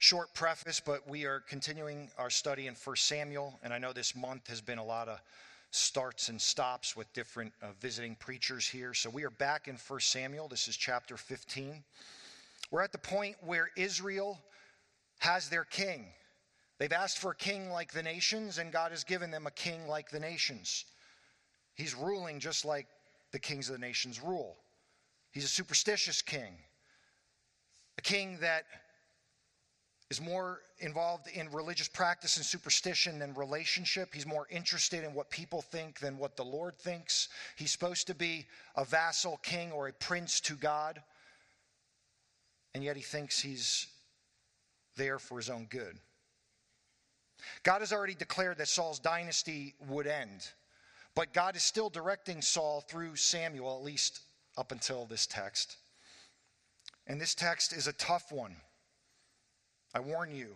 short preface, but we are continuing our study in 1 Samuel, and I know this month has been a lot of starts and stops with different visiting preachers here. So we are back in 1 Samuel. This is chapter 15. We're at the point where Israel has their king. They've asked for a king like the nations, and God has given them a king like the nations. He's ruling just like the kings of the nations rule. He's a superstitious king, a king that is more involved in religious practice and superstition than relationship. He's more interested in what people think than what the Lord thinks. He's supposed to be a vassal king or a prince to God, and yet he thinks he's there for his own good. God has already declared that Saul's dynasty would end, but God is still directing Saul through Samuel, at least up until this text. And this text is a tough one. I warn you.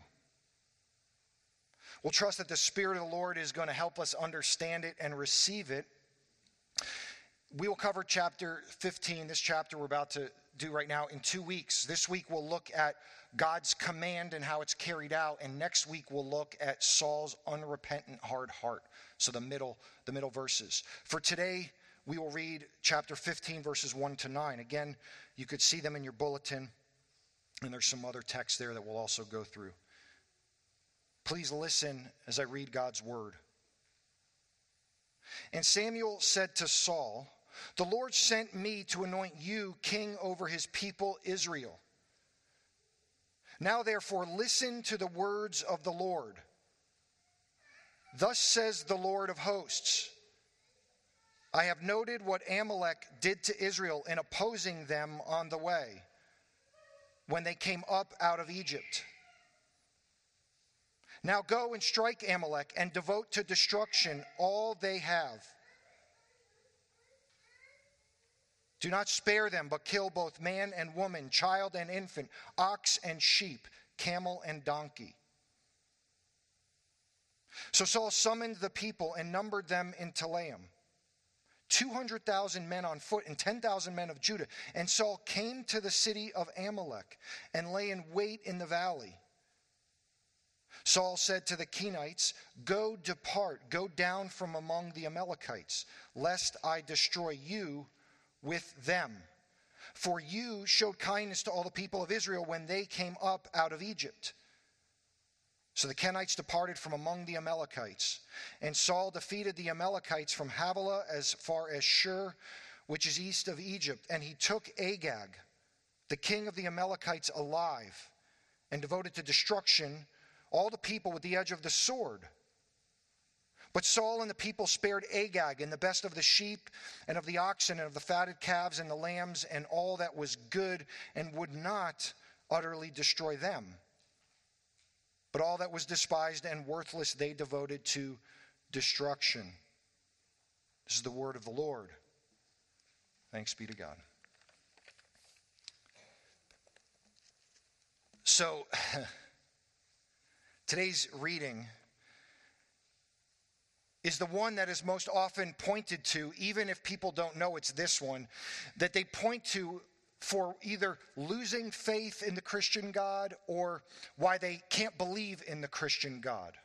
We'll trust that the Spirit of the Lord is going to help us understand it and receive it. We will cover chapter 15, this chapter we're about to do right now, in 2 weeks. This week we'll look at God's command and how it's carried out, and next week we'll look at Saul's unrepentant hard heart. So the middle verses. For today, we will read chapter 15, verses 1 to 9. Again, you could see them in your bulletin. And there's some other text there that we'll also go through. Please listen as I read God's word. And Samuel said to Saul, "The Lord sent me to anoint you king over his people Israel. Now therefore listen to the words of the Lord. Thus says the Lord of hosts, I have noted what Amalek did to Israel in opposing them on the way, when they came up out of Egypt. Now go and strike Amalek and devote to destruction all they have. Do not spare them, but kill both man and woman, child and infant, ox and sheep, camel and donkey." So Saul summoned the people and numbered them in Telaim, 200,000 men on foot and 10,000 men of Judah. And Saul came to the city of Amalek and lay in wait in the valley. Saul said to the Kenites, Depart, go down from among the Amalekites, lest I destroy you with them. For you showed kindness to all the people of Israel when they came up out of Egypt. So the Kenites departed from among the Amalekites, and Saul defeated the Amalekites from Havilah as far as Shur, which is east of Egypt. And he took Agag, the king of the Amalekites, alive, and devoted to destruction all the people with the edge of the sword. But Saul and the people spared Agag and the best of the sheep and of the oxen and of the fatted calves and the lambs and all that was good, and would not utterly destroy them. But all that was despised and worthless they devoted to destruction. This is the word of the Lord. Thanks be to God. So, today's reading is the one that is most often pointed to, even if people don't know it's this one, that they point to for either losing faith in the Christian God or why they can't believe in the Christian God.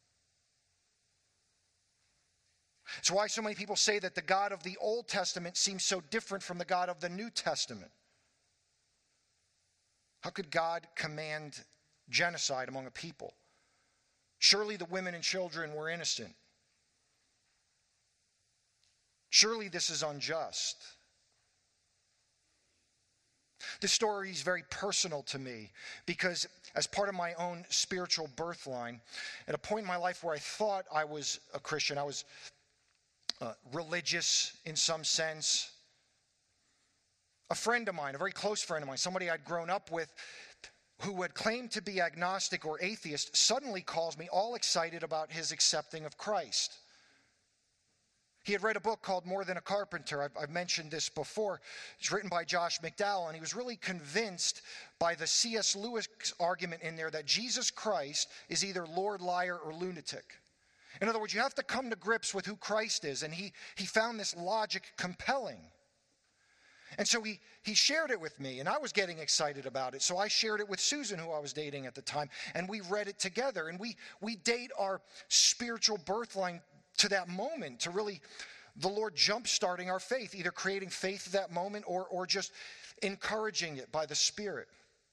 It's why so many people say that the God of the Old Testament seems so different from the God of the New Testament. How could God command genocide among a people? Surely the women and children were innocent. Surely this is unjust. This story is very personal to me because as part of my own spiritual birth line, at a point in my life where I thought I was a Christian, I was religious in some sense. A friend of mine, a very close friend of mine, somebody I'd grown up with who had claimed to be agnostic or atheist, suddenly calls me all excited about his accepting of Christ. He had read a book called More Than a Carpenter. I've mentioned this before. It's written by Josh McDowell, and he was really convinced by the C.S. Lewis argument in there that Jesus Christ is either Lord, liar, or lunatic. In other words, you have to come to grips with who Christ is, and he found this logic compelling. And so he shared it with me, and I was getting excited about it. So I shared it with Susan, who I was dating at the time, and we read it together. And we date our spiritual birth line to that moment, to really the Lord jump-starting our faith, either creating faith at that moment or just encouraging it by the Spirit.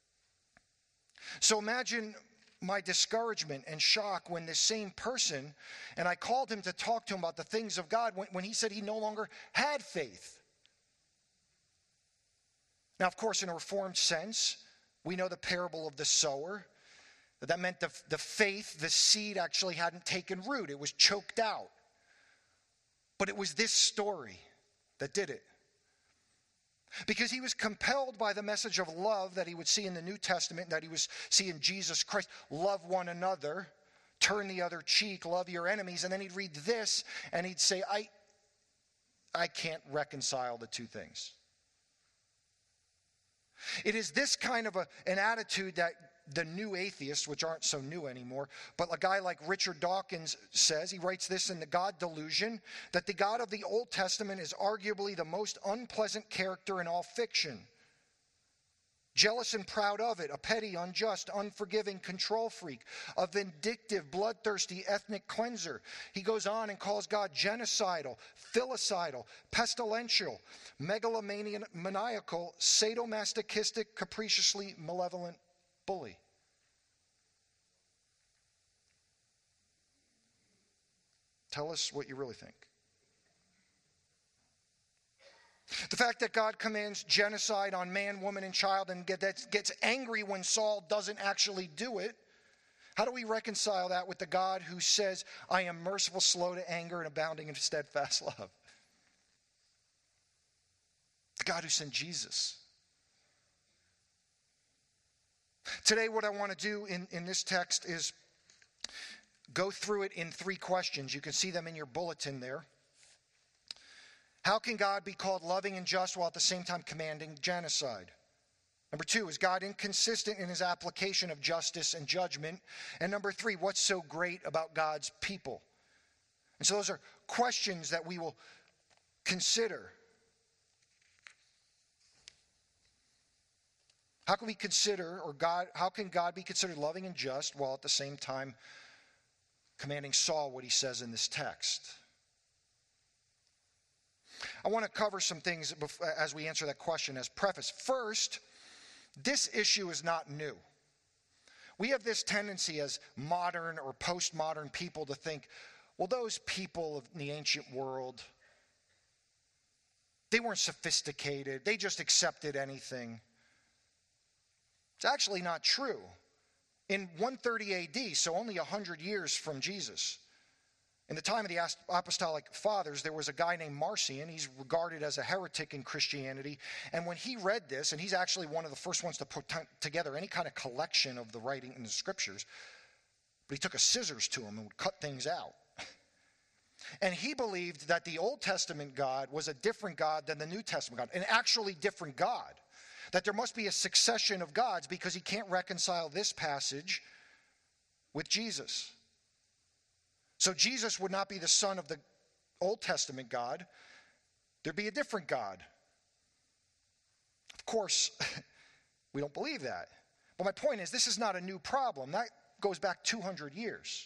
So imagine my discouragement and shock when this same person, and I called him to talk to him about the things of God, when he said he no longer had faith. Now, of course, in a Reformed sense, we know the parable of the sower. That meant the faith, the seed actually hadn't taken root. It was choked out. But it was this story that did it. Because he was compelled by the message of love that he would see in the New Testament, that he would see in Jesus Christ. Love one another, turn the other cheek, love your enemies. And then he'd read this and he'd say, I can't reconcile the two things. It is this kind of an attitude that the new atheists, which aren't so new anymore, but a guy like Richard Dawkins says, he writes this in The God Delusion, that the God of the Old Testament is arguably the most unpleasant character in all fiction. Jealous and proud of it, a petty, unjust, unforgiving control freak, a vindictive, bloodthirsty ethnic cleanser. He goes on and calls God genocidal, filicidal, pestilential, megalomaniacal, sadomasochistic, capriciously malevolent bully. Tell us what you really think. The fact that God commands genocide on man, woman, and child and gets angry when Saul doesn't actually do it. How do we reconcile that with the God who says, I am merciful, slow to anger, and abounding in steadfast love? The God who sent Jesus. Today, what I want to do in this text is go through it in 3 questions. You can see them in your bulletin there. How can God be called loving and just while at the same time commanding genocide? Number 2, is God inconsistent in his application of justice and judgment? And number 3, what's so great about God's people? And so those are questions that we will consider. How can God be considered loving and just while at the same time commanding Saul what he says in this text? I want to cover some things as we answer that question as preface. First, this issue is not new. We have this tendency as modern or postmodern people to think, well, those people of the ancient world, they weren't sophisticated. They just accepted anything. It's actually not true. In 130 AD, so only 100 years from Jesus, in the time of the Apostolic Fathers, there was a guy named Marcion. He's regarded as a heretic in Christianity. And when he read this, and he's actually one of the first ones to put together any kind of collection of the writing in the scriptures, but he took a scissors to him and would cut things out. And he believed that the Old Testament God was a different God than the New Testament God, an actually different God. That there must be a succession of gods because he can't reconcile this passage with Jesus. So Jesus would not be the son of the Old Testament God. There'd be a different God. Of course, we don't believe that. But my point is, this is not a new problem. That goes back 200 years.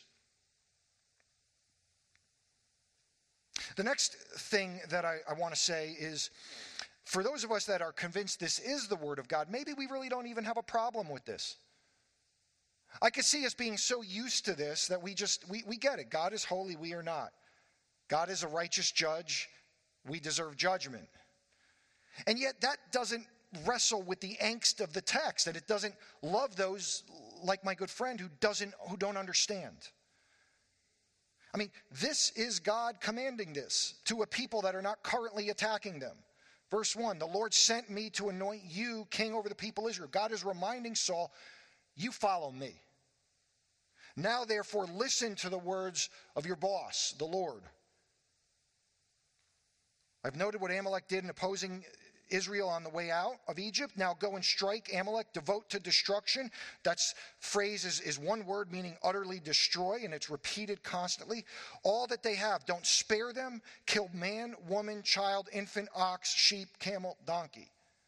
The next thing that I want to say is, for those of us that are convinced this is the Word of God, maybe we really don't even have a problem with this. I could see us being so used to this that we get it. God is holy, we are not. God is a righteous judge, we deserve judgment. And yet that doesn't wrestle with the angst of the text, and it doesn't love those like my good friend who don't understand. I mean, this is God commanding this to a people that are not currently attacking them. Verse 1, the Lord sent me to anoint you king over the people of Israel. God is reminding Saul, you follow me. Now, therefore, listen to the words of your boss, the Lord. I've noted what Amalek did in opposing Israel on the way out of Egypt. Now go and strike Amalek, devote to destruction. That phrase is one word meaning utterly destroy, and it's repeated constantly. All that they have, don't spare them. Kill man, woman, child, infant, ox, sheep, camel, donkey.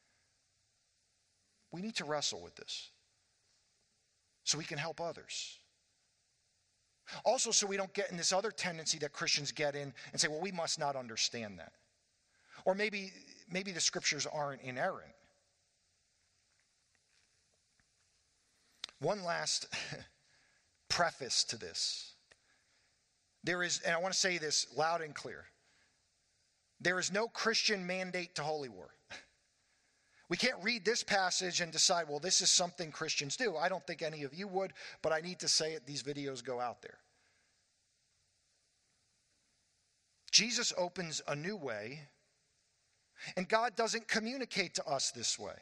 We need to wrestle with this so we can help others. Also, so we don't get in this other tendency that Christians get in and say, well, we must not understand that. Or maybe the scriptures aren't inerrant. One last preface to this. There is, and I want to say this loud and clear, there is no Christian mandate to holy war. We can't read this passage and decide, well, this is something Christians do. I don't think any of you would, but I need to say it. These videos go out there. Jesus opens a new way, and God doesn't communicate to us this way.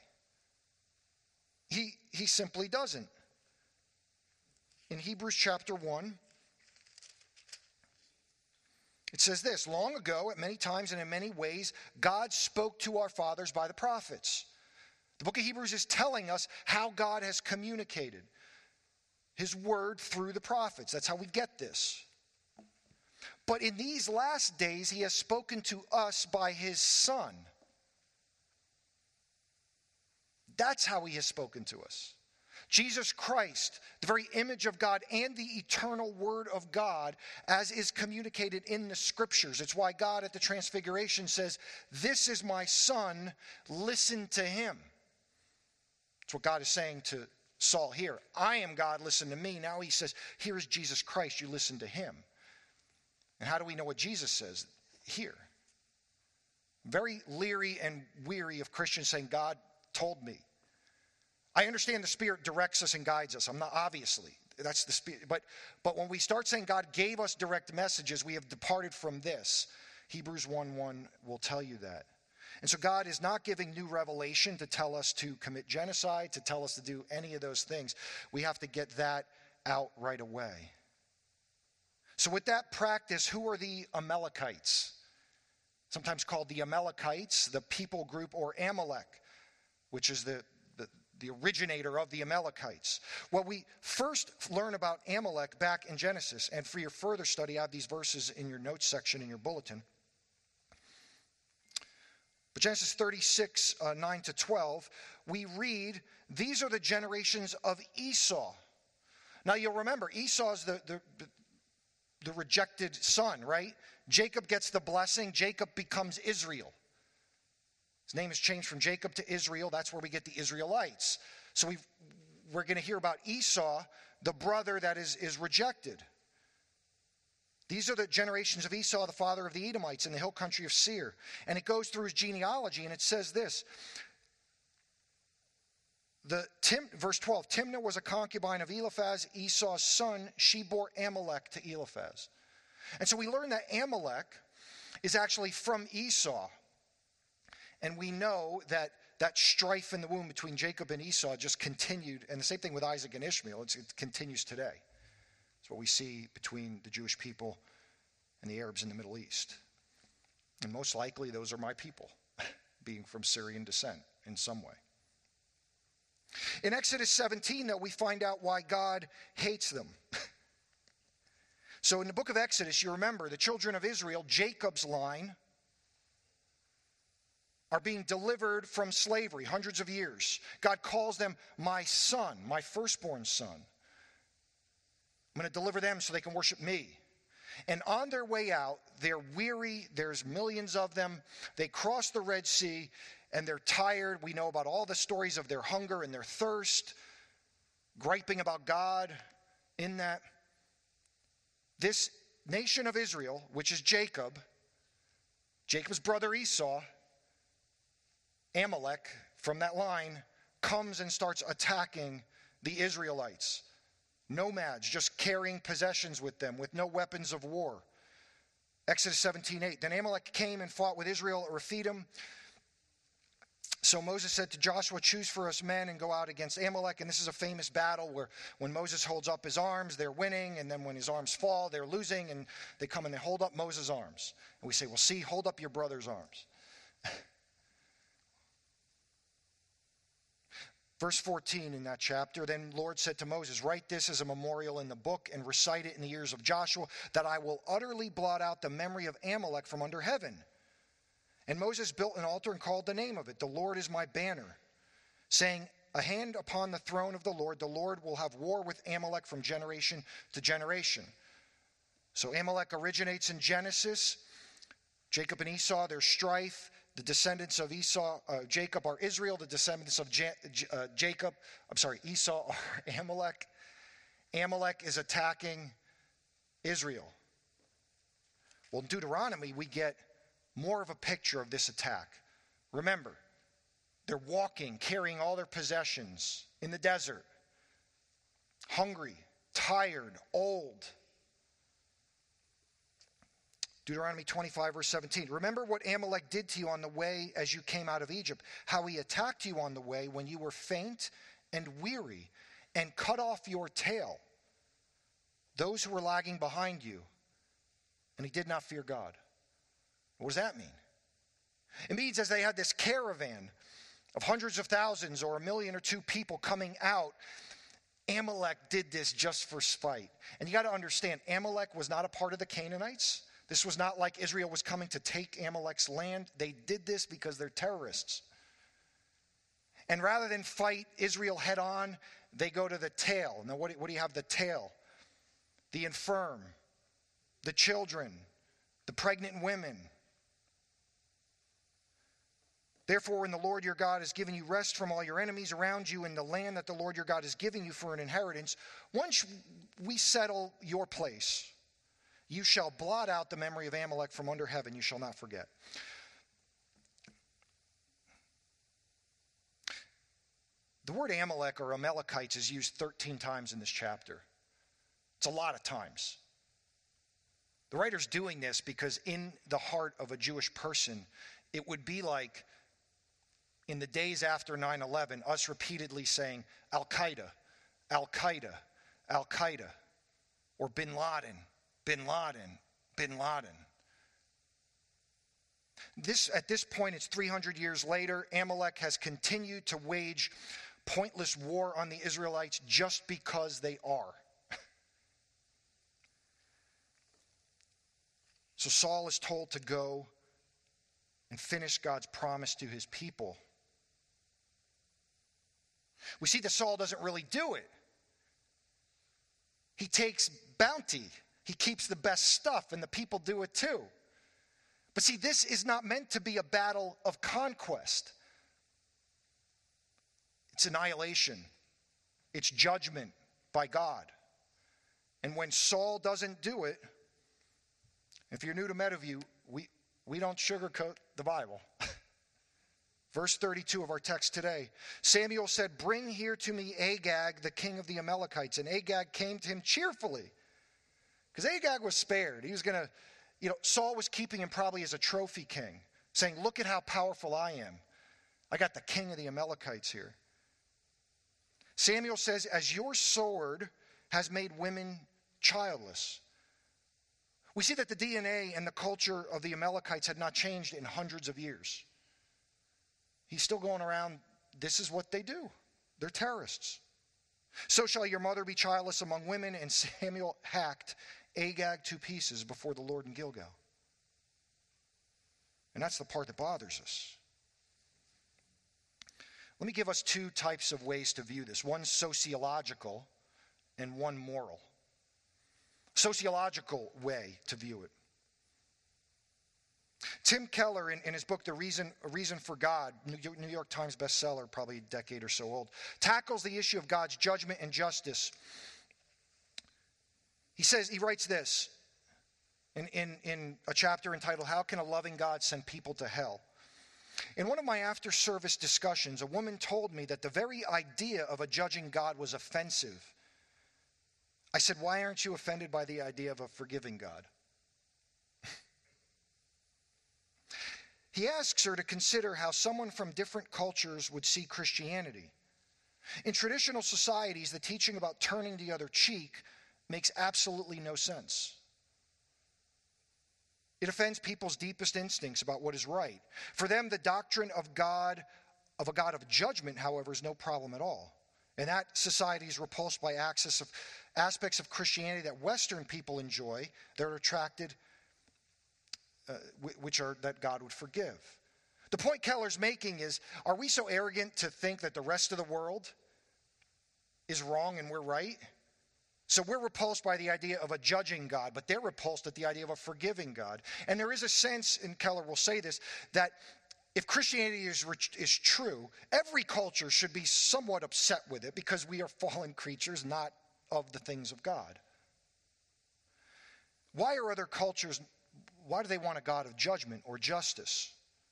He simply doesn't. In Hebrews chapter 1, it says this, long ago, at many times and in many ways, God spoke to our fathers by the prophets. The book of Hebrews is telling us how God has communicated his word through the prophets. That's how we get this. But in these last days, he has spoken to us by his Son. That's how he has spoken to us. Jesus Christ, the very image of God and the eternal word of God, as is communicated in the scriptures. It's why God at the Transfiguration says, this is my Son, listen to him. That's what God is saying to Saul here. I am God, listen to me. Now he says, here is Jesus Christ, you listen to him. And how do we know what Jesus says? Here. Very leery and weary of Christians saying, God told me. I understand the Spirit directs us and guides us. I'm not, obviously. That's the Spirit. But when we start saying God gave us direct messages, we have departed from this. Hebrews 1:1 will tell you that. And so God is not giving new revelation to tell us to commit genocide, to tell us to do any of those things. We have to get that out right away. So with that practice, who are the Amalekites? Sometimes called the Amalekites, the people group, or Amalek, which is the originator of the Amalekites. Well, we first learn about Amalek back in Genesis. And for your further study, I have these verses in your notes section in your bulletin. But Genesis 36, 9 to 12, we read, these are the generations of Esau. Now you'll remember, Esau is the rejected son, right? Jacob gets the blessing. Jacob becomes Israel. His name is changed from Jacob to Israel. That's where we get the Israelites. So we're going to hear about Esau, the brother that is rejected. These are the generations of Esau, the father of the Edomites in the hill country of Seir. And it goes through his genealogy, and it says this. Verse 12, Timnah was a concubine of Eliphaz, Esau's son. She bore Amalek to Eliphaz. And so we learn that Amalek is actually from Esau. And we know that strife in the womb between Jacob and Esau just continued. And the same thing with Isaac and Ishmael. It continues today. It's what we see between the Jewish people and the Arabs in the Middle East. And most likely those are my people, being from Syrian descent in some way. In Exodus 17, though, we find out why God hates them. So in the book of Exodus, you remember the children of Israel, Jacob's line, are being delivered from slavery, hundreds of years. God calls them my son, my firstborn son. I'm going to deliver them so they can worship me. And on their way out, they're weary. There's millions of them. They cross the Red Sea, and they're tired. We know about all the stories of their hunger and their thirst, griping about God in that. This nation of Israel, which is Jacob's brother Esau, Amalek, from that line, comes and starts attacking the Israelites. Nomads, just carrying possessions with them, with no weapons of war. Exodus 17:8. Then Amalek came and fought with Israel at Rephidim. So Moses said to Joshua, choose for us men and go out against Amalek. And this is a famous battle where when Moses holds up his arms, they're winning. And then when his arms fall, they're losing. And they come and they hold up Moses' arms. And we say, well, see, hold up your brother's arms. Verse 14 in that chapter, then the Lord said to Moses, write this as a memorial in the book and recite it in the ears of Joshua, that I will utterly blot out the memory of Amalek from under heaven. And Moses built an altar and called the name of it, the Lord is my banner, saying, a hand upon the throne of the Lord will have war with Amalek from generation to generation. So Amalek originates in Genesis. Jacob and Esau, their strife. The descendants of Jacob are Israel. The descendants of Esau are Amalek. Amalek is attacking Israel. Well, in Deuteronomy, we get more of a picture of this attack. Remember, they're walking, carrying all their possessions in the desert, hungry, tired, old. Deuteronomy 25, verse 17. Remember what Amalek did to you on the way as you came out of Egypt, how he attacked you on the way when you were faint and weary, and cut off your tail, those who were lagging behind you, and he did not fear God. What does that mean? It means as they had this caravan of hundreds of thousands or 1 million or 2 people coming out, Amalek did this just for spite. And you got to understand, Amalek was not a part of the Canaanites. This was not like Israel was coming to take Amalek's land. They did this because they're terrorists. And rather than fight Israel head on, they go to the tail. Now what do you have? The tail, the infirm, the children, the pregnant women. Therefore, when the Lord your God has given you rest from all your enemies around you in the land that the Lord your God is giving you for an inheritance, once we settle your place, you shall blot out the memory of Amalek from under heaven. You shall not forget. The word Amalek or Amalekites is used 13 times in this chapter. It's a lot of times. The writer's doing this because in the heart of a Jewish person, it would be like in the days after 9/11, us repeatedly saying Al-Qaeda, Al-Qaeda, Al-Qaeda, or Bin Laden, Bin Laden, Bin Laden. At this point, it's 300 years later. Amalek has continued to wage pointless war on the Israelites just because they are. So Saul is told to go and finish God's promise to his people. We see that Saul doesn't really do it. He takes bounty. He keeps the best stuff, and the people do it too. But see, this is not meant to be a battle of conquest. It's annihilation. It's judgment by God. And when Saul doesn't do it, if you're new to Meadowview, we don't sugarcoat the Bible. Verse 32 of our text today. Samuel said, bring here to me Agag, the king of the Amalekites. And Agag came to him cheerfully. Because Agag was spared. He was going to, Saul was keeping him probably as a trophy king, saying, look at how powerful I am. I got the king of the Amalekites here. Samuel says, as your sword has made women childless. We see that the DNA and the culture of the Amalekites had not changed in hundreds of years. He's still going around, this is what they do. They're terrorists. So shall your mother be childless among women. And Samuel hacked Agag to pieces before the Lord in Gilgal. And that's the part that bothers us. Let me give us 2 types of ways to view this. One sociological and one moral. Sociological way to view it. Tim Keller, in his book, A Reason for God, New York Times bestseller, probably a decade or so old, tackles the issue of God's judgment and justice. He writes this in a chapter entitled, How Can a Loving God Send People to Hell? In one of my after-service discussions, a woman told me that the very idea of a judging God was offensive. I said, why aren't you offended by the idea of a forgiving God? He asks her to consider how someone from different cultures would see Christianity. In traditional societies, the teaching about turning the other cheek makes absolutely no sense. It offends people's deepest instincts about what is right. For them, the doctrine of God of a God of judgment, however, is no problem at all. And that society is repulsed by aspects of Christianity that Western people enjoy, that are attracted, which are that God would forgive. The point Keller's making is, are we so arrogant to think that the rest of the world is wrong and we're right? So we're repulsed by the idea of a judging God, but they're repulsed at the idea of a forgiving God. And there is a sense, and Keller will say this, that if Christianity is true, every culture should be somewhat upset with it because we are fallen creatures, not of the things of God. Why are other cultures, why do they want a God of judgment or justice?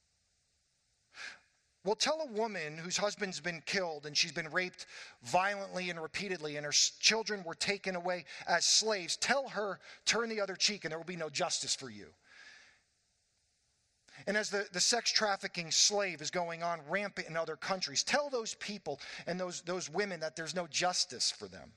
Well, tell a woman whose husband's been killed and she's been raped violently and repeatedly and her children were taken away as slaves. Tell her, turn the other cheek and there will be no justice for you. And as the sex trafficking slave is going on rampant in other countries, tell those people and those women that there's no justice for them.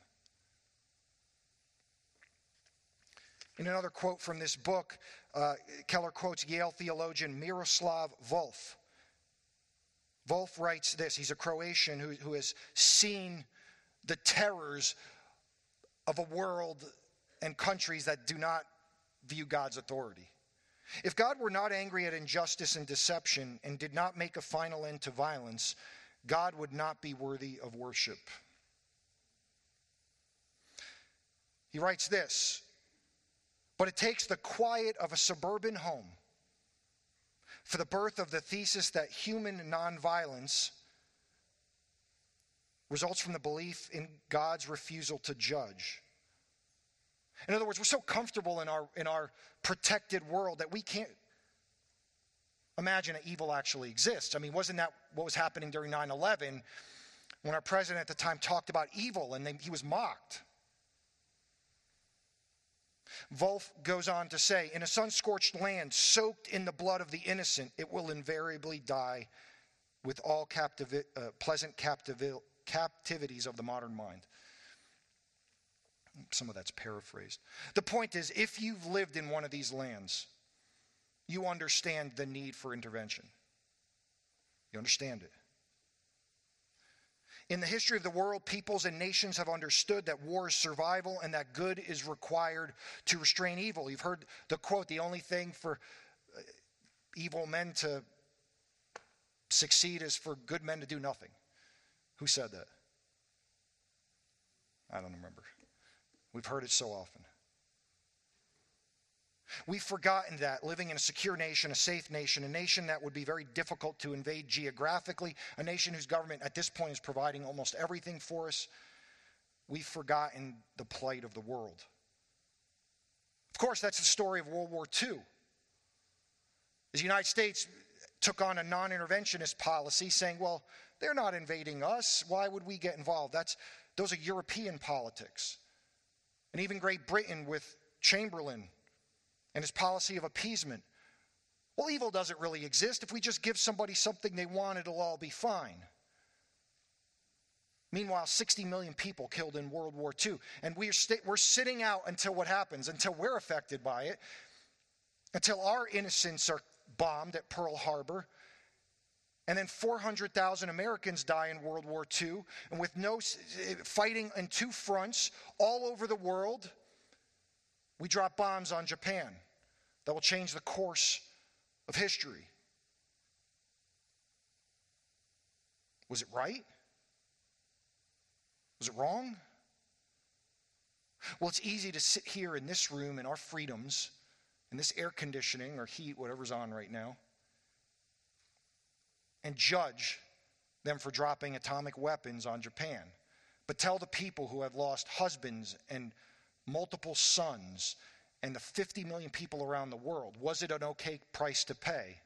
In another quote from this book, Keller quotes Yale theologian Miroslav Volf. Volf writes this. He's a Croatian who has seen the terrors of a world and countries that do not view God's authority. If God were not angry at injustice and deception and did not make a final end to violence, God would not be worthy of worship. He writes this, but it takes the quiet of a suburban home for the birth of the thesis that human nonviolence results from the belief in God's refusal to judge. In other words, we're so comfortable in our protected world that we can't imagine that evil actually exists. I mean, wasn't that what was happening during 9/11 when our president at the time talked about evil and he was mocked? Volf goes on to say, in a sun-scorched land soaked in the blood of the innocent, it will invariably die with all pleasant captivities of the modern mind. Some of that's paraphrased. The point is, if you've lived in one of these lands, you understand the need for intervention. You understand it. In the history of the world, peoples and nations have understood that war is survival and that good is required to restrain evil. You've heard the quote, the only thing for evil men to succeed is for good men to do nothing. Who said that? I don't remember. We've heard it so often. We've forgotten that living in a secure nation, a safe nation, a nation that would be very difficult to invade geographically, a nation whose government at this point is providing almost everything for us, we've forgotten the plight of the world. Of course, that's the story of World War II. As the United States took on a non-interventionist policy saying, well, they're not invading us, why would we get involved? Those are European politics. And even Great Britain with Chamberlain and his policy of appeasement. Well, evil doesn't really exist. If we just give somebody something they want, it'll all be fine. Meanwhile, 60 million people killed in World War II. And we're sitting out until what happens, until we're affected by it, until our innocents are bombed at Pearl Harbor. And then 400,000 Americans die in World War II, and with no fighting in two fronts all over the world, we drop bombs on Japan that will change the course of history. Was it right? Was it wrong? Well, it's easy to sit here in this room in our freedoms, in this air conditioning or heat, whatever's on right now, and judge them for dropping atomic weapons on Japan. But tell the people who have lost husbands and multiple sons and the 50 million people around the world, was it an okay price to pay?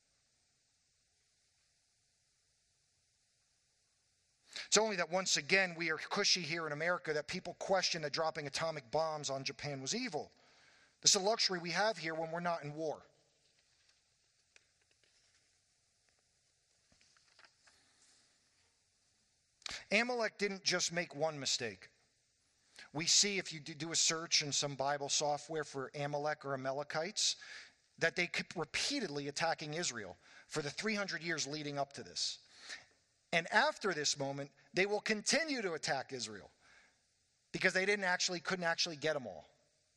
It's only that once again we are cushy here in America that people question that dropping atomic bombs on Japan was evil. This is a luxury we have here when we're not in war. Amalek didn't just make one mistake. We see, if you do a search in some Bible software for Amalek or Amalekites, that they kept repeatedly attacking Israel for the 300 years leading up to this. And after this moment, they will continue to attack Israel because they couldn't actually get them all.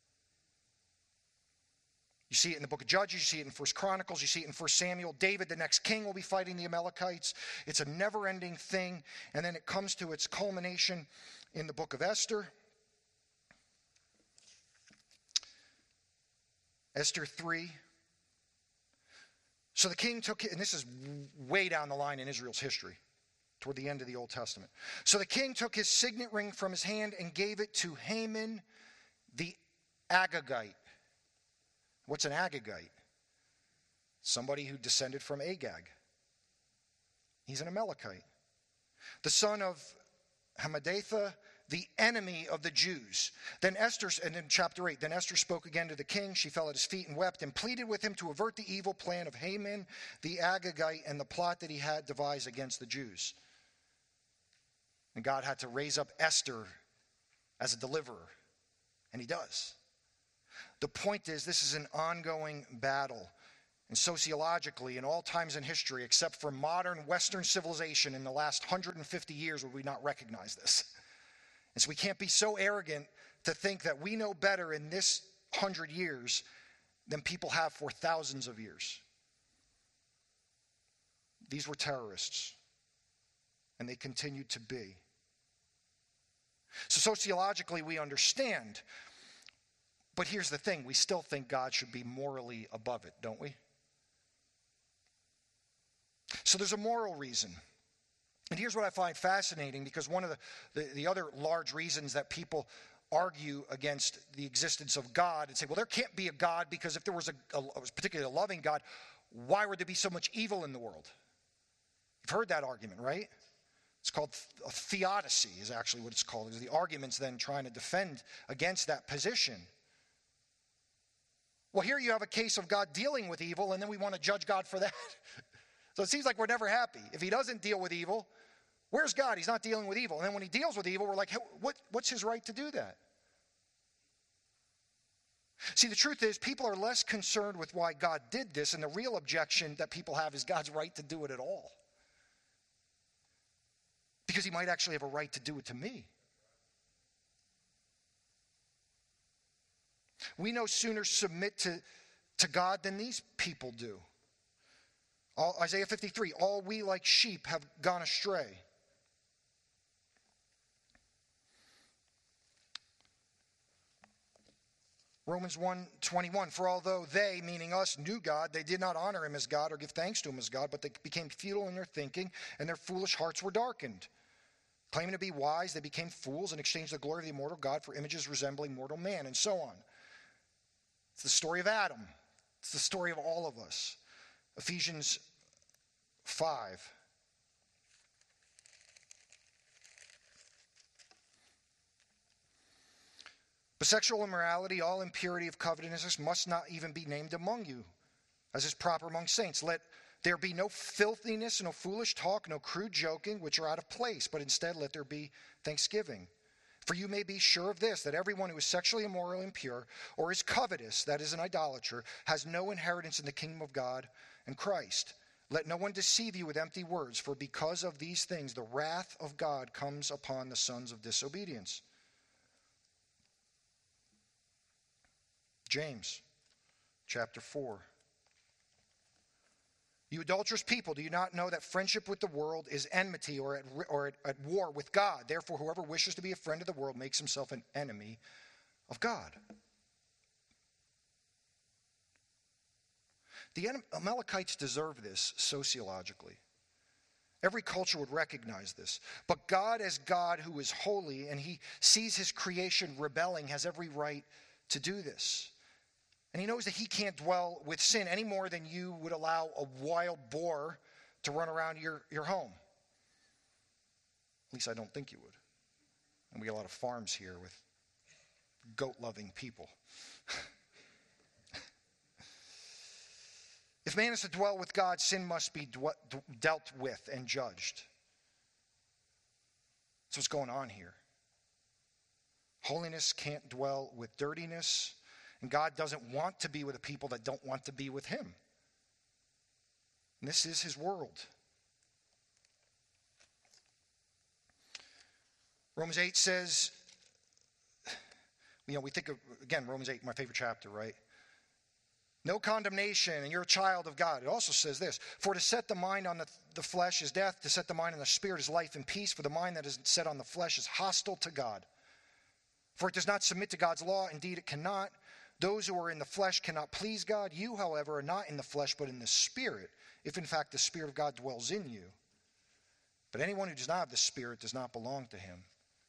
You see it in the book of Judges, you see it in 1 Chronicles, you see it in 1 Samuel. David, the next king, will be fighting the Amalekites. It's a never-ending thing. And then it comes to its culmination in the book of Esther. Esther 3. So the king took it, and this is way down the line in Israel's history, toward the end of the Old Testament. So the king took his signet ring from his hand and gave it to Haman the Agagite. What's an Agagite? Somebody who descended from Agag. He's an Amalekite. The son of Hammedatha, the enemy of the Jews. Then Esther, and in chapter 8, then Esther spoke again to the king. She fell at his feet and wept and pleaded with him to avert the evil plan of Haman the Agagite and the plot that he had devised against the Jews. And God had to raise up Esther as a deliverer. And he does. The point is, this is an ongoing battle. And sociologically, in all times in history, except for modern Western civilization in the last 150 years, would we not recognize this. And so we can't be so arrogant to think that we know better in this 100 years than people have for thousands of years. These were terrorists, and they continue to be. So sociologically, we understand. But here's the thing, we still think God should be morally above it, don't we? So there's a moral reason. And here's what I find fascinating, because one of the other large reasons that people argue against the existence of God and say, well, there can't be a God because if there was particularly a loving God, why would there be so much evil in the world? You've heard that argument, right? It's called a theodicy is actually what it's called. It's the arguments then trying to defend against that position. Well, here you have a case of God dealing with evil, and then we want to judge God for that. So it seems like we're never happy. If he doesn't deal with evil, where's God? He's not dealing with evil. And then when he deals with evil, we're like, hey, what's his right to do that? See, the truth is, people are less concerned with why God did this, and the real objection that people have is God's right to do it at all. Because he might actually have a right to do it to me. We no sooner submit to God than these people do. Isaiah 53, all we like sheep have gone astray. Romans 1:21, for although they, meaning us, knew God, they did not honor him as God or give thanks to him as God, but they became futile in their thinking, and their foolish hearts were darkened. Claiming to be wise, they became fools and exchanged the glory of the immortal God for images resembling mortal man, and so on. It's the story of Adam. It's the story of all of us. Ephesians 5. But sexual immorality, all impurity of covetousness must not even be named among you, as is proper among saints. Let there be no filthiness, no foolish talk, no crude joking, which are out of place, but instead let there be thanksgiving. For you may be sure of this, that everyone who is sexually immoral, impure, or is covetous, that is an idolater, has no inheritance in the kingdom of God and Christ. Let no one deceive you with empty words, for because of these things the wrath of God comes upon the sons of disobedience. James chapter 4. You adulterous people, do you not know that friendship with the world is enmity or at war with God? Therefore, whoever wishes to be a friend of the world makes himself an enemy of God. The Amalekites deserve this sociologically. Every culture would recognize this. But God, as God who is holy and he sees his creation rebelling, has every right to do this. And he knows that he can't dwell with sin any more than you would allow a wild boar to run around your home. At least I don't think you would. And we get a lot of farms here with goat-loving people. If man is to dwell with God, sin must be dealt with and judged. That's what's going on here. Holiness can't dwell with dirtiness. And God doesn't want to be with a people that don't want to be with him. And this is his world. Romans 8 says, we think of, again, Romans 8, my favorite chapter, right? No condemnation, and you're a child of God. It also says this, for to set the mind on the flesh is death, to set the mind on the spirit is life and peace, for the mind that is set on the flesh is hostile to God. For it does not submit to God's law, indeed it cannot. Those who are in the flesh cannot please God. You, however, are not in the flesh, but in the Spirit, if in fact the Spirit of God dwells in you. But anyone who does not have the Spirit does not belong to him.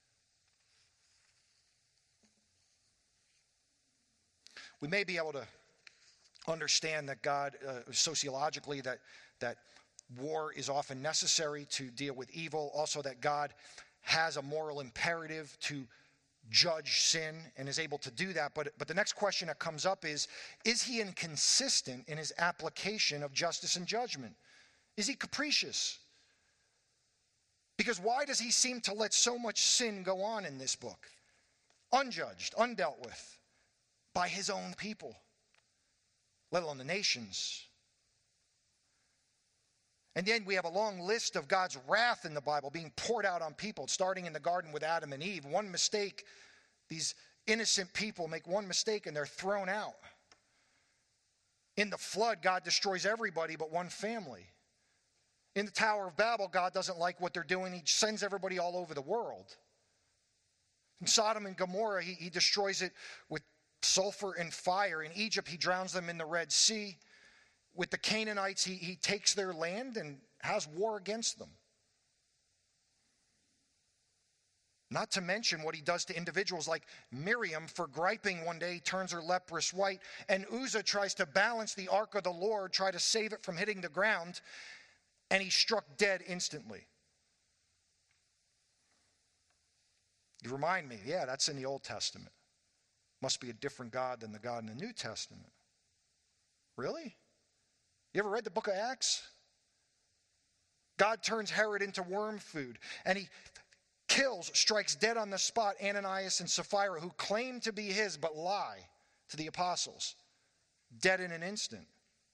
We may be able to understand that God, sociologically, that war is often necessary to deal with evil. Also that God has a moral imperative to judge sin and is able to do that. But the next question that comes up is he inconsistent in his application of justice and judgment? Is he capricious? Because why does he seem to let so much sin go on in this book? Unjudged, undealt with by his own people, let alone the nations. And then we have a long list of God's wrath in the Bible being poured out on people, starting in the garden with Adam and Eve. One mistake, these innocent people make one mistake and they're thrown out. In the flood, God destroys everybody but one family. In the Tower of Babel, God doesn't like what they're doing. He sends everybody all over the world. In Sodom and Gomorrah, he destroys it with sulfur and fire. In Egypt, he drowns them in the Red Sea. With the Canaanites, he takes their land and has war against them. Not to mention what he does to individuals like Miriam for griping one day, turns her leprous white, and Uzzah tries to balance the ark of the Lord, try to save it from hitting the ground, and he's struck dead instantly. You remind me, yeah, that's in the Old Testament. Must be a different God than the God in the New Testament. Really? You ever read the book of Acts? God turns Herod into worm food, and he strikes dead on the spot Ananias and Sapphira, who claim to be his but lie to the apostles. Dead in an instant.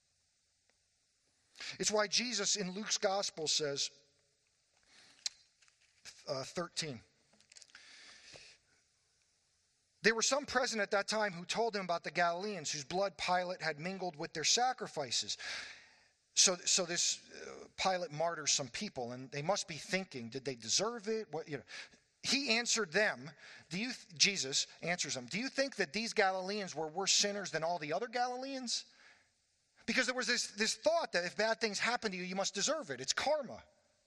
It's why Jesus in Luke's gospel says, 13. There were some present at that time who told him about the Galileans whose blood Pilate had mingled with their sacrifices. So this Pilate martyrs some people, and they must be thinking, did they deserve it? He answered them. Jesus answers them. Do you think that these Galileans were worse sinners than all the other Galileans? Because there was this thought that if bad things happen to you, you must deserve it. It's karma.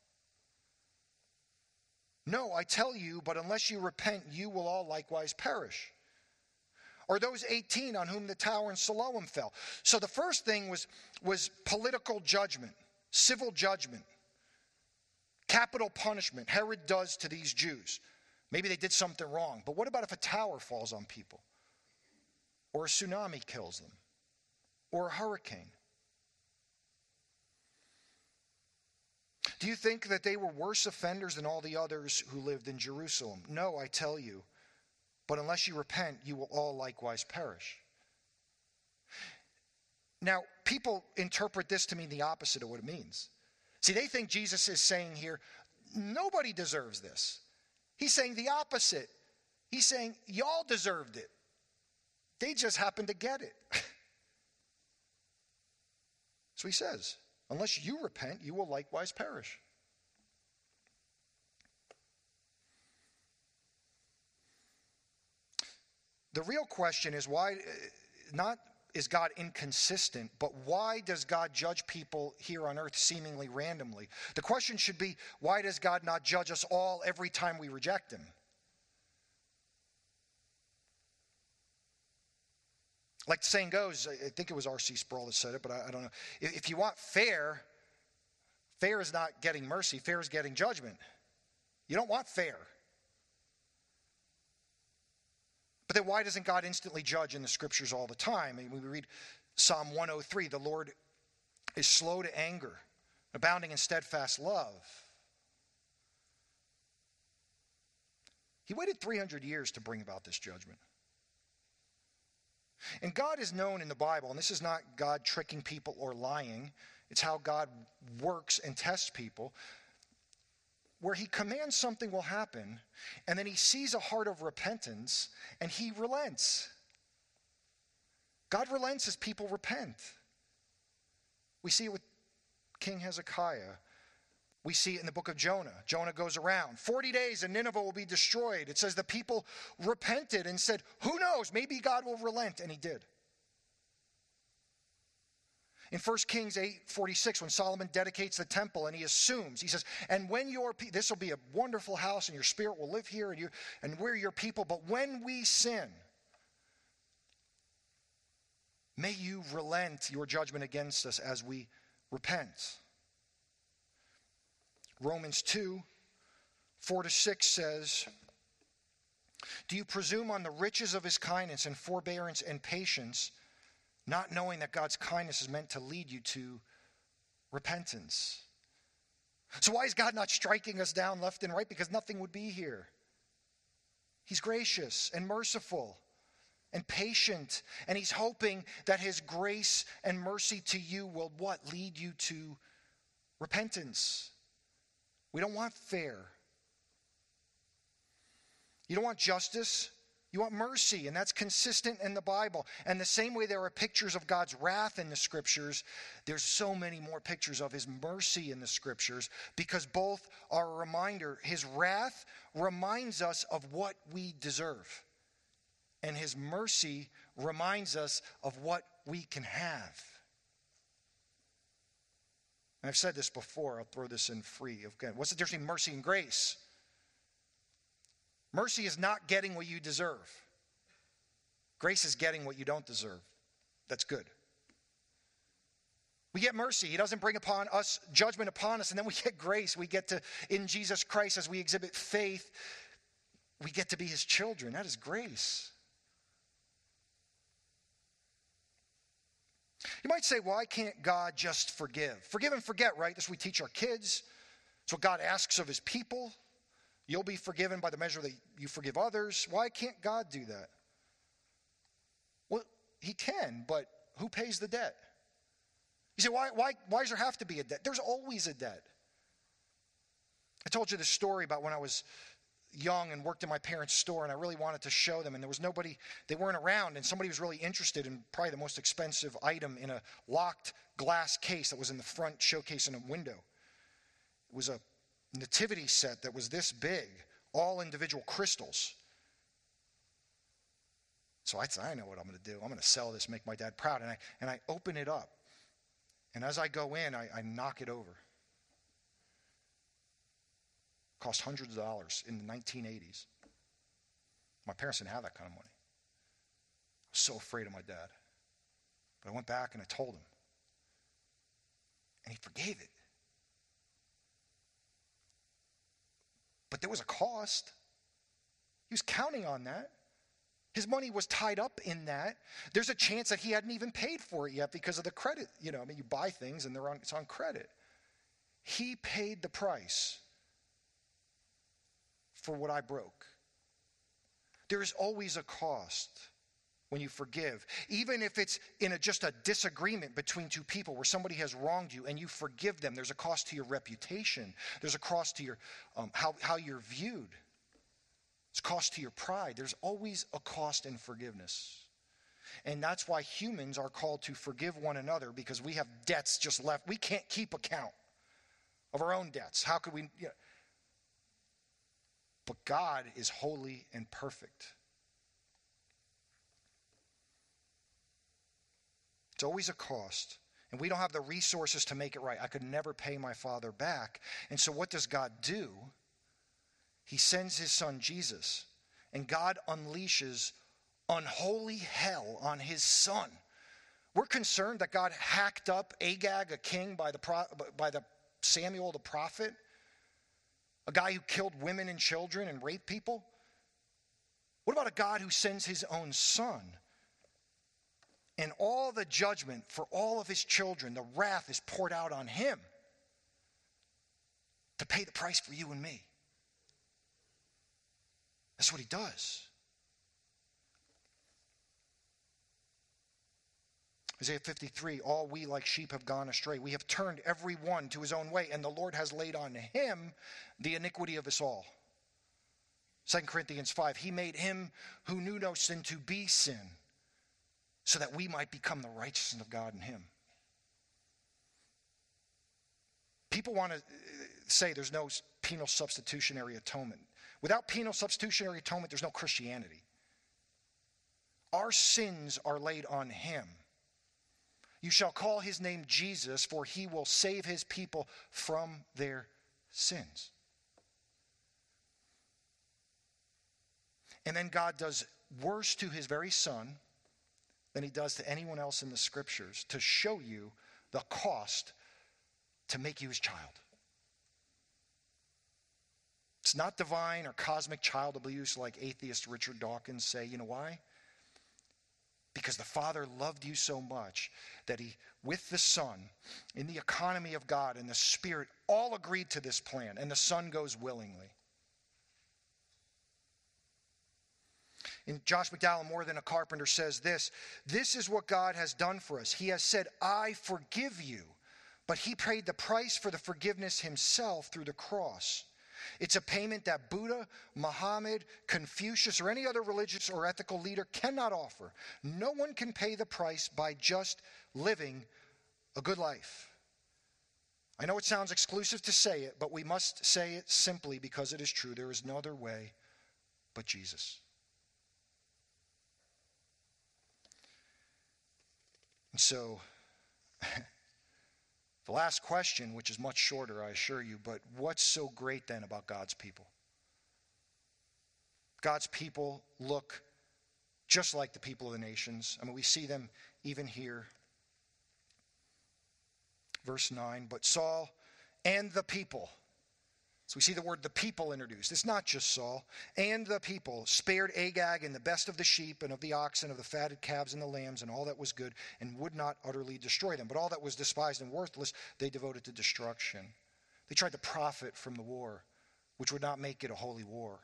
No, I tell you, but unless you repent, you will all likewise perish. Or those 18 on whom the tower in Siloam fell. So the first thing was political judgment, civil judgment, capital punishment Herod does to these Jews. Maybe they did something wrong. But what about if a tower falls on people? Or a tsunami kills them? Or a hurricane? Do you think that they were worse offenders than all the others who lived in Jerusalem? No, I tell you. But unless you repent, you will all likewise perish. Now, people interpret this to mean the opposite of what it means. See, they think Jesus is saying here, nobody deserves this. He's saying the opposite. He's saying, y'all deserved it. They just happened to get it. So he says, unless you repent, you will likewise perish. The real question is why, not is God inconsistent, but why does God judge people here on earth seemingly randomly? The question should be, why does God not judge us all every time we reject him? Like the saying goes, I think it was R.C. Sproul that said it, but I don't know. If you want fair, fair is not getting mercy, fair is getting judgment. You don't want fair. But then why doesn't God instantly judge in the scriptures all the time? I mean, we read Psalm 103, the Lord is slow to anger, abounding in steadfast love. He waited 300 years to bring about this judgment. And God is known in the Bible, and this is not God tricking people or lying. It's how God works and tests people. where he commands something will happen, and then he sees a heart of repentance, and he relents. God relents as people repent. We see it with King Hezekiah. We see it in the book of Jonah. Jonah goes around. 40 days and Nineveh will be destroyed. It says the people repented and said, who knows, maybe God will relent. And he did. In 1 Kings 8:46, when Solomon dedicates the temple and he assumes, he says, and when this will be a wonderful house and your spirit will live here and we're your people, but when we sin, may you relent your judgment against us as we repent. Romans 2:4-6 says, do you presume on the riches of his kindness and forbearance and patience, not knowing that God's kindness is meant to lead you to repentance? So why is God not striking us down left and right? Because nothing would be here. He's gracious and merciful and patient, and he's hoping that his grace and mercy to you will what? Lead you to repentance. We don't want fair. You don't want justice. You want mercy, and that's consistent in the Bible. And the same way there are pictures of God's wrath in the Scriptures, there's so many more pictures of his mercy in the Scriptures, because both are a reminder. His wrath reminds us of what we deserve, and his mercy reminds us of what we can have. And I've said this before, I'll throw this in free. Again, what's the difference between mercy and grace? Mercy is not getting what you deserve. Grace is getting what you don't deserve. That's good. We get mercy. He doesn't bring upon us judgment upon us, and then we get grace. We get to, in Jesus Christ, as we exhibit faith, we get to be his children. That is grace. You might say, why can't God just forgive? Forgive and forget, right? That's what we teach our kids. It's what God asks of his people. You'll be forgiven by the measure that you forgive others. Why can't God do that? Well, he can, but who pays the debt? You say, why does there have to be a debt? There's always a debt. I told you this story about when I was young and worked in my parents' store, and I really wanted to show them, and there was nobody, they weren't around, and somebody was really interested in probably the most expensive item in a locked glass case that was in the front showcase in a window. It was a nativity set that was this big, all individual crystals. So I said, I know what I'm going to do. I'm going to sell this, make my dad proud. And I open it up, and as I go in, I knock it over. Cost hundreds of dollars in the 1980s. My parents didn't have that kind of money. I was so afraid of my dad. But I went back and I told him. And he forgave it. But there was a cost. He was counting on that. His money was tied up in that. There's a chance that he hadn't even paid for it yet because of the credit. You buy things and it's on credit. He paid the price for what I broke. There is always a cost when you forgive. Even if it's in just a disagreement between two people where somebody has wronged you and you forgive them, there's a cost to your reputation. There's a cost to your how you're viewed. It's a cost to your pride. There's always a cost in forgiveness. And that's why humans are called to forgive one another, because we have debts just left. We can't keep account of our own debts. How could we? But God is holy and perfect. It's always a cost. And we don't have the resources to make it right. I could never pay my father back. And so what does God do? He sends his son Jesus. And God unleashes unholy hell on his son. We're concerned that God hacked up Agag, a king, by the Samuel the prophet. A guy who killed women and children and raped people? What about a God who sends his own son? And all the judgment for all of his children, the wrath is poured out on him to pay the price for you and me. That's what he does. Isaiah 53, all we like sheep have gone astray. We have turned every one to his own way, and the Lord has laid on him the iniquity of us all. 2 Corinthians 5, he made him who knew no sin to be sin, so that we might become the righteousness of God in him. People want to say there's no penal substitutionary atonement. Without penal substitutionary atonement, there's no Christianity. Our sins are laid on him. You shall call his name Jesus, for he will save his people from their sins. And then God does worse to his very son than he does to anyone else in the scriptures to show you the cost to make you his child. It's not divine or cosmic child abuse like atheist Richard Dawkins say. You know why? Because the Father loved you so much that he, with the Son, in the economy of God and the Spirit, all agreed to this plan, and the Son goes willingly. And Josh McDowell, More Than a Carpenter, says this is what God has done for us. He has said, I forgive you, but he paid the price for the forgiveness himself through the cross. It's a payment that Buddha, Muhammad, Confucius, or any other religious or ethical leader cannot offer. No one can pay the price by just living a good life. I know it sounds exclusive to say it, but we must say it simply because it is true. There is no other way but Jesus. And so, the last question, which is much shorter, I assure you, but what's so great then about God's people? God's people look just like the people of the nations. I mean, we see them even here. Verse 9, but Saul and the people. So we see the word the people introduced. It's not just Saul. And the people spared Agag and the best of the sheep and of the oxen, of the fatted calves and the lambs and all that was good, and would not utterly destroy them. But all that was despised and worthless, they devoted to destruction. They tried to profit from the war, which would not make it a holy war.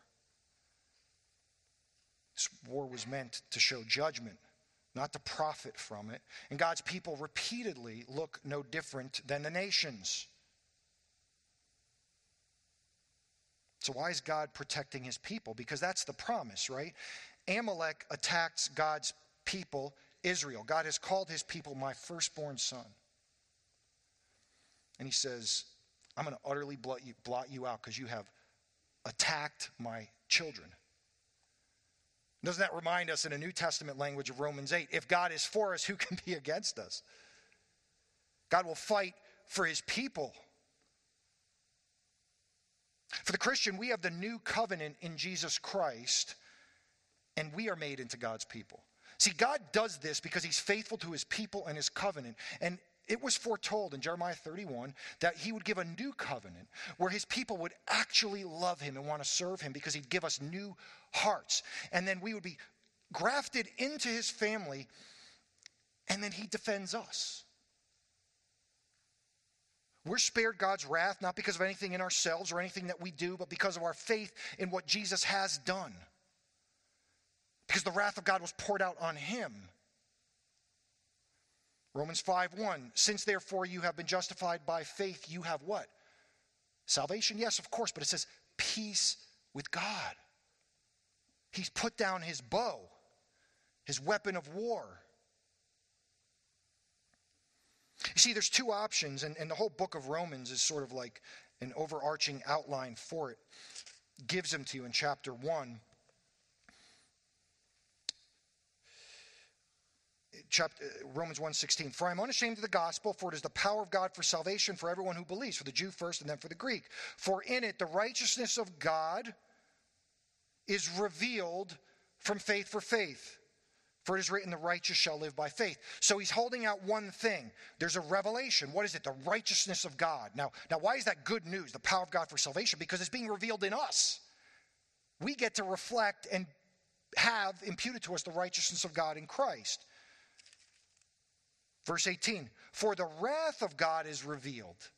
This war was meant to show judgment, not to profit from it. And God's people repeatedly look no different than the nations. So why is God protecting his people? Because that's the promise, right? Amalek attacks God's people, Israel. God has called his people my firstborn son. And he says, I'm going to utterly blot you out because you have attacked my children. Doesn't that remind us in a New Testament language of Romans 8? If God is for us, who can be against us? God will fight for his people. For the Christian, we have the new covenant in Jesus Christ, and we are made into God's people. See, God does this because he's faithful to his people and his covenant. And it was foretold in Jeremiah 31 that he would give a new covenant where his people would actually love him and want to serve him because he'd give us new hearts. And then we would be grafted into his family, and then he defends us. We're spared God's wrath, not because of anything in ourselves or anything that we do, but because of our faith in what Jesus has done. Because the wrath of God was poured out on him. Romans 5:1, since therefore you have been justified by faith, you have what? Salvation? Yes, of course, but it says peace with God. He's put down his bow, his weapon of war. You see, there's two options, and the whole book of Romans is sort of like an overarching outline for it. Gives them to you in chapter 1. Romans 1:16. For I am unashamed of the gospel, for it is the power of God for salvation for everyone who believes, for the Jew first and then for the Greek. For in it the righteousness of God is revealed from faith for faith. For it is written, the righteous shall live by faith. So he's holding out one thing. There's a revelation. What is it? The righteousness of God. Now, why is that good news? The power of God for salvation? Because it's being revealed in us. We get to reflect and have imputed to us the righteousness of God in Christ. Verse 18. For the wrath of God is revealed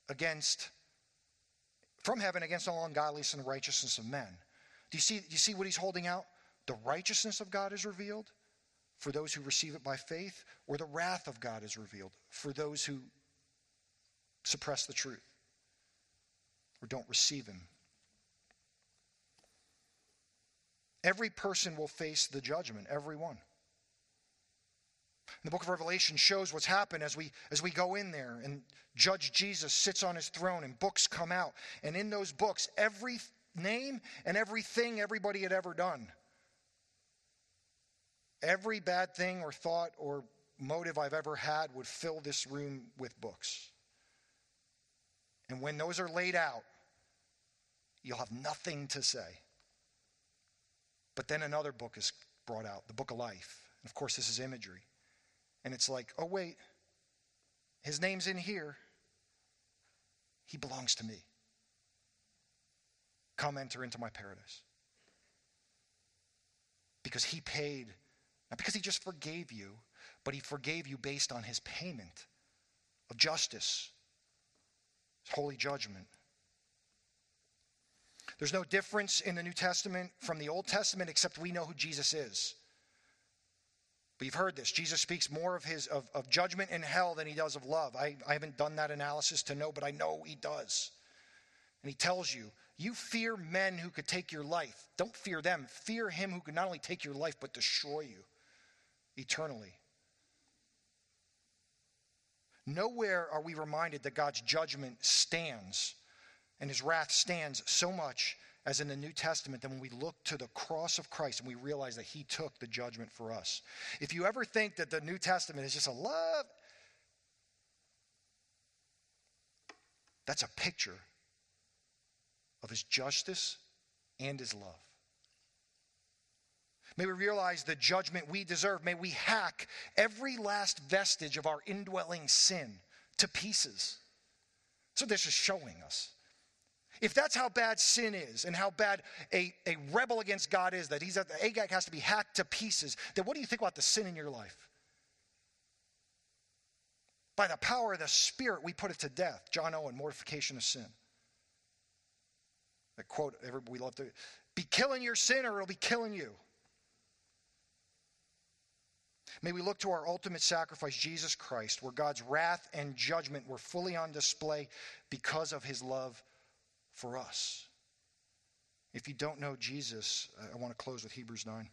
from heaven against all ungodliness and righteousness of men. Do you see what he's holding out? The righteousness of God is revealed. for those who receive it by faith, or the wrath of God is revealed for those who suppress the truth or don't receive him. Every person will face the judgment, everyone. The book of Revelation shows what's happened as we go in there, and Judge Jesus sits on his throne and books come out. And in those books, every name and everything everybody had ever done, every bad thing or thought or motive I've ever had would fill this room with books. And when those are laid out, you'll have nothing to say. But then another book is brought out, the book of life. And of course, this is imagery. And it's like, oh wait, his name's in here. He belongs to me. Come enter into my paradise. Because he paid, not because he just forgave you, but he forgave you based on his payment of justice, his holy judgment. There's no difference in the New Testament from the Old Testament except we know who Jesus is. But you've heard this. Jesus speaks more of judgment and hell than he does of love. I haven't done that analysis to know, but I know he does. And he tells you, you fear men who could take your life. Don't fear them. Fear him who could not only take your life, but destroy you eternally. Nowhere are we reminded that God's judgment stands and his wrath stands so much as in the New Testament than when we look to the cross of Christ and we realize that he took the judgment for us. If you ever think that the New Testament is just a love, that's a picture of his justice and his love. May we realize the judgment we deserve. May we hack every last vestige of our indwelling sin to pieces. So this is showing us. If that's how bad sin is and how bad a rebel against God is, that Agag has to be hacked to pieces, then what do you think about the sin in your life? By the power of the Spirit, we put it to death. John Owen, Mortification of Sin. That quote, we love to be killing your sin or it'll be killing you. May we look to our ultimate sacrifice, Jesus Christ, where God's wrath and judgment were fully on display because of his love for us. If you don't know Jesus, I want to close with Hebrews 9.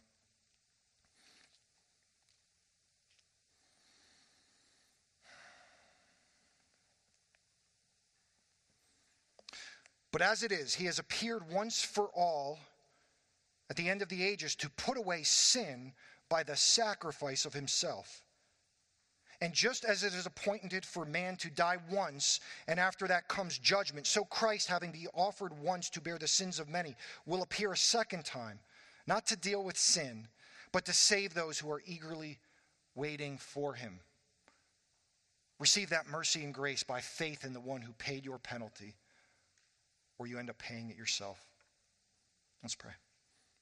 But as it is, he has appeared once for all at the end of the ages to put away sin by the sacrifice of himself. And just as it is appointed for man to die once, and after that comes judgment, so Christ, having been offered once to bear the sins of many, will appear a second time, not to deal with sin, but to save those who are eagerly waiting for him. Receive that mercy and grace by faith in the one who paid your penalty, or you end up paying it yourself. Let's pray.